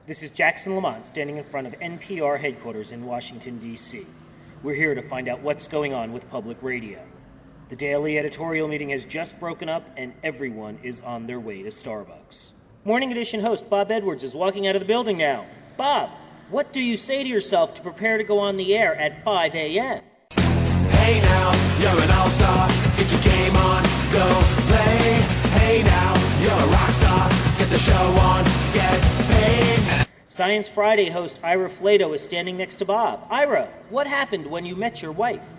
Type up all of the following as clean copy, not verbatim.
This is Jackson Lamont standing in front of NPR headquarters in Washington, D.C. We're here to find out what's going on with public radio. The daily editorial meeting has just broken up and everyone is on their way to Starbucks. Morning Edition host Bob Edwards is walking out of the building now. Bob, what do you say to yourself to prepare to go on the air at 5 a.m.? Hey now, you're an all-star, get your game on, go play. Hey now, you're a rock star, get the show on, get paid. Science Friday host Ira Flato is standing next to Bob. Ira, what happened when you met your wife?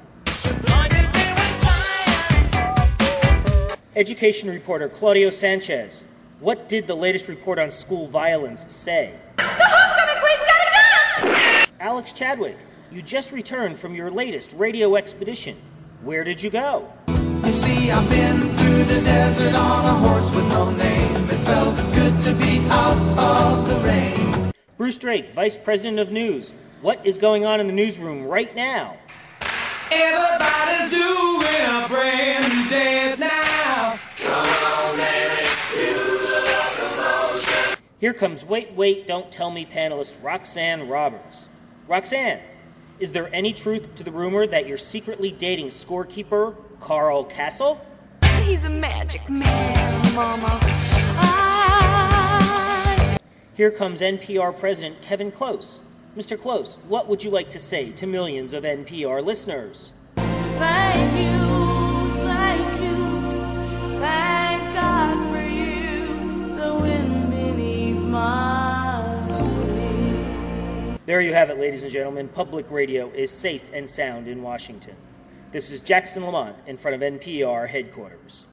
Education reporter Claudio Sanchez, what did the latest report on school violence say? The homecoming queen's got a gun! Alex Chadwick, you just returned from your latest radio expedition. Where did you go? You see, I've been through the desert on a horse with no name. It felt good to be out of the rain. Bruce Drake, Vice President of News, what is going on in the newsroom right now? Everybody's doing a brand new dance now. Come on, baby, feel the locomotion. Here comes Wait, Don't Tell Me panelist Roxanne Roberts. Roxanne, is there any truth to the rumor that you're secretly dating scorekeeper Carl Castle? He's a magic man, Mama. Here comes NPR President Kevin Close. Mr. Close, what would you like to say to millions of NPR listeners? Thank God for you, the wind beneath my wings. There you have it, ladies and gentlemen. Public radio is safe and sound in Washington. This is Jackson Lamont in front of NPR headquarters.